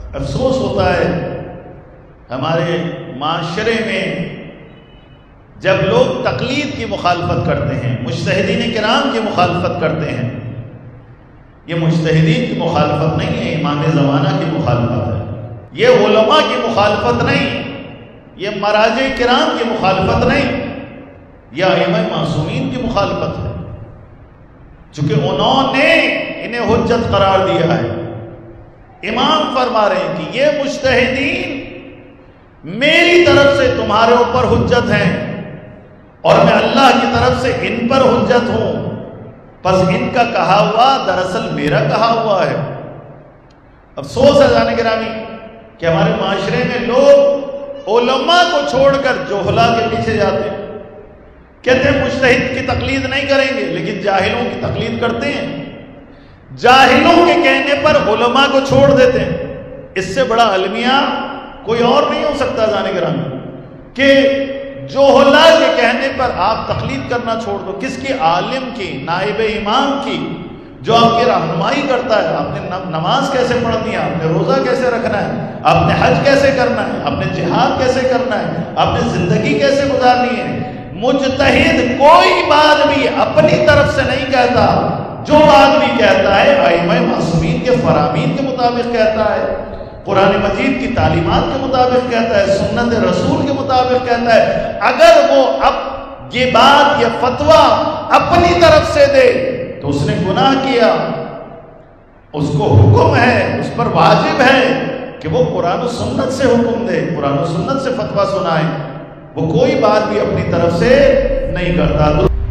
افسوس ہوتا ہے ہمارے معاشرے میں جب لوگ تقلید کی مخالفت کرتے ہیں، مجتہدین کرام کی مخالفت کرتے ہیں۔ یہ مجتہدین کی مخالفت نہیں ہے، امام زمانہ کی مخالفت ہے۔ یہ علماء کی مخالفت نہیں، یہ مراجع کرام کی مخالفت نہیں، یہ ائمہ معصومین کی مخالفت ہے، چونکہ انہوں نے انہیں حجت قرار دیا ہے۔ امام فرما رہے ہیں کہ یہ مجتہدین میری طرف سے تمہارے اوپر حجت ہیں اور میں اللہ کی طرف سے ان پر حجت ہوں، بس ان کا کہا ہوا دراصل میرا کہا ہوا ہے۔ افسوس ہے جانے گرامی کہ ہمارے معاشرے میں لوگ علماء کو چھوڑ کر جہلا کے پیچھے جاتے ہیں، کہتے ہیں مجتہد کی تقلید نہیں کریں گے لیکن جاہلوں کی تقلید کرتے ہیں، جاہلوں کے کہنے پر علماء کو چھوڑ دیتے ہیں۔ اس سے بڑا المیہ کوئی اور نہیں ہو سکتا جانے گرامی کہ جہلا کے کہنے پر آپ تقلید کرنا چھوڑ دو۔ کس کی؟ عالم کی، نائب امام کی، جو آپ کی رہنمائی کرتا ہے۔ آپ نے نماز کیسے پڑھنی ہے، آپ نے روزہ کیسے رکھنا ہے، آپ نے حج کیسے کرنا ہے، آپ نے جہاد کیسے کرنا ہے، آپ نے زندگی کیسے گزارنی ہے۔ مجتہد کوئی بات بھی اپنی طرف سے نہیں کہتا، جو بات بھی کہتا ہے ائمہ معصومین کے فرامین کے مطابق کہتا ہے، قرآن مجید کی تعلیمات کے مطابق کہتا ہے، سنت رسول کے مطابق کہتا ہے۔ اگر وہ اب یہ بات یا فتویٰ اپنی طرف سے دے تو اس نے گناہ کیا، اس کو حکم ہے، اس پر واجب ہے کہ وہ قرآن و سنت سے حکم دے، قرآن و سنت سے فتویٰ سنائے۔ وہ کوئی بات بھی اپنی طرف سے نہیں کرتا۔